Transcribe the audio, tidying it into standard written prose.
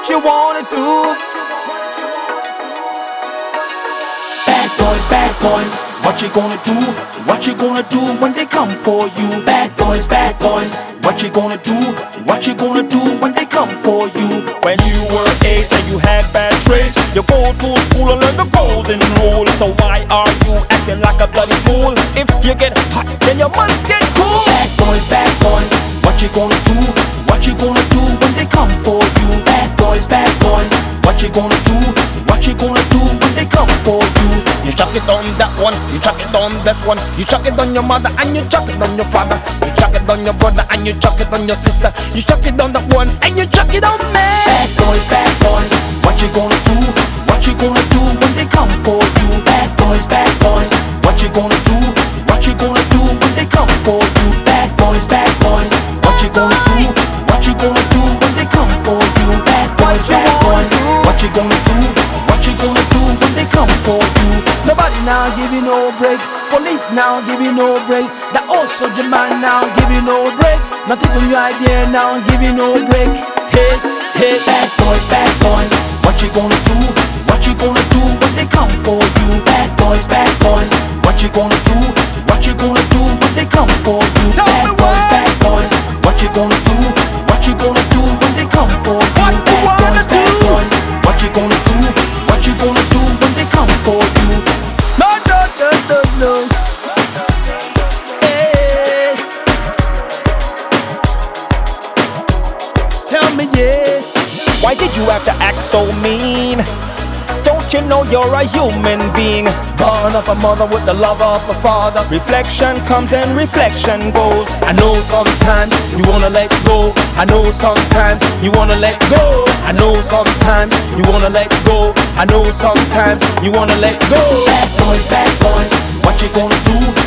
you wanna do? Bad boys, what you gonna do? What you gonna do when they come for you? Bad boys, what you gonna do? What you gonna do when they come for you? When you were 8 and you had bad traits, you go to school and learn the golden rule. So why are you acting like a bloody fool? If you get hot, then you must get cool. Bad boys, what you gonna do? What you gonna do when they come for you? Bad boys, what you gonna do? What you gonna do when they come for you? You chuck it on that one, you chuck it on this one. You chuck it on your mother and you chuck it on your father. You chuck it on your brother and you chuck it on your sister. You chuck it on that one and you chuck it on me. Bad boys, what you gonna do? What you gonna do when they come for you? Bad boys, what you gonna do? What you gonna do when they come for you? Bad boys, what you gonna do? What you gonna do when they come for you? Bad boys, what you gonna do? What you gonna do when they come for you? Nobody now give you no break. Police now give you no break. The old soldier man now give you no break. Not even your idea now give you no break. Hey, bad boys, what you gonna do? What you gonna do when they come for you? Bad boys, what you gonna do? What you gonna do when they come for you? Bad boys, what you gonna do? What you gonna do when they come for you? Bad boys, what you gonna do? What you gonna do when they come for you? no. Hey. Tell me, yeah. Why did you have to act so mean? Don't you know you're a human being? Born of a mother with the love of a father. Reflection comes and reflection goes. I know sometimes you wanna let go. I know sometimes you wanna let go. I know sometimes you wanna let go. I know sometimes you wanna let go. Bad boys, what you gonna do?